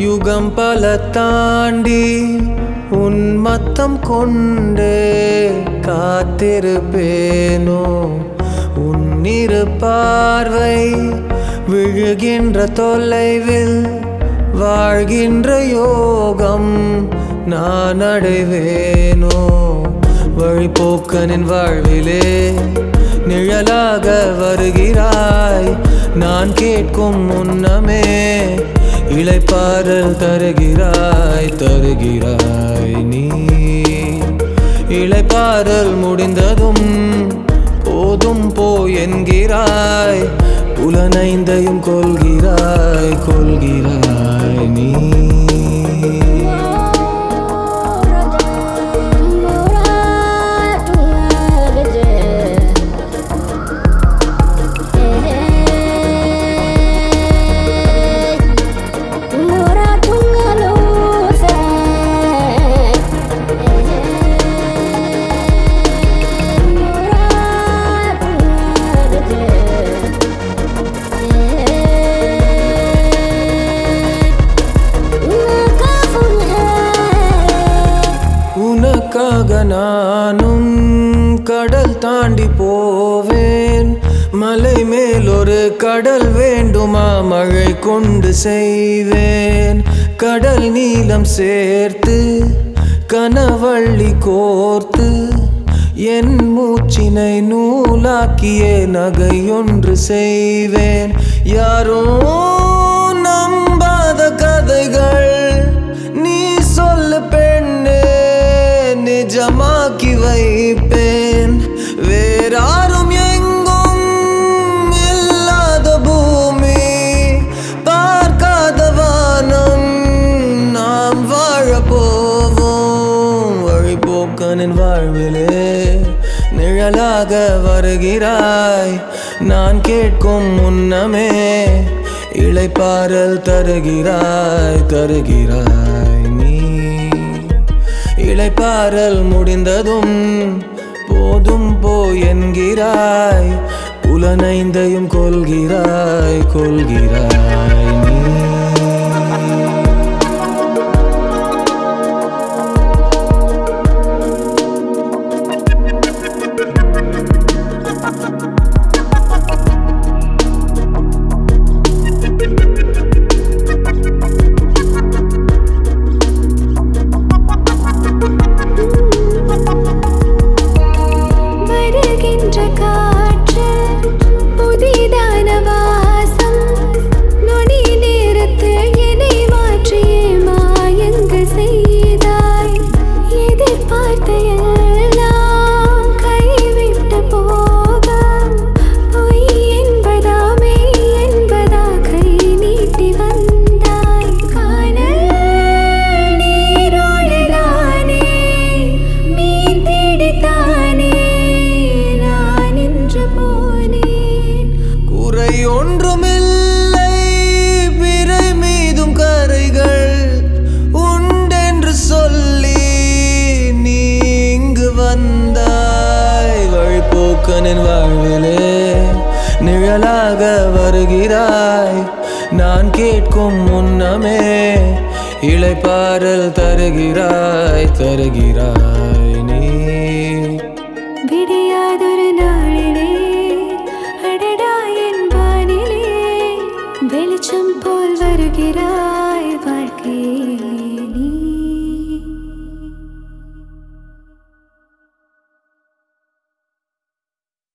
யுகம் பல தாண்டி உன் மத்தம் கொண்டே காத்திருப்பேனோ உன் இரு பார்வை விழுகின்ற தொலைவில் வாழ்கின்ற யோகம் நான் அடைவேனோ வழிபோக்கனின் வாழ்விலே நிழலாக வருகிறாய் நான் கேட்கும் முன்னமே இளைப்பாறல் தருகிறாய் நீ இளைப்பாறல் முடிந்ததும் போதும் போ என்கிறாய் புலனைந்தையும் கொள்கிறாய் நீ நானும் கடல் தாண்டி போவேன் மலை மேல் ஒரு கடல் வேண்டுமா மழை கொண்டு செய்வேன் கடல் நீளம் சேர்த்து கனவள்ளி கோர்த்து என் மூச்சினை நூலாக்கிய நகையொன்று செய்வேன் யாரோ நம்பாத கதைகள் நீ சொல்லு பெண்ணே நிஜமாக்கி வைப்பேன் வேறாரும் எங்கும் இல்லாத பூமி பார்க்காத வானம் நாம் வாழ போவோம் வழிபோக்கனின் வாழ்விலே நிழலாக வருகிறாய் நான் கேட்கும் முன்னமே இளைப்பாறல் தருகிறாய் நீ இளைப்பாறல் முடிந்ததும் போதும் போ என்கிறாய் புலனைந்தையும் கொள்கிறாய் நீ ஒன்றுமில்லை பிறை மீதும் கரைகள் உண்டென்று சொல்லி நீ இங்கு வந்தாய் வழிபோக்கனின் வாழ்விலே நிழலாக வருகிறாய் நான் கேட்கும் முன்னமே இளைப்பாறல் தருகிறாய் நீ விடியாதொரு நாளிலே வெளிச்சம் போல் வருகிறாய் வாழ்க்கை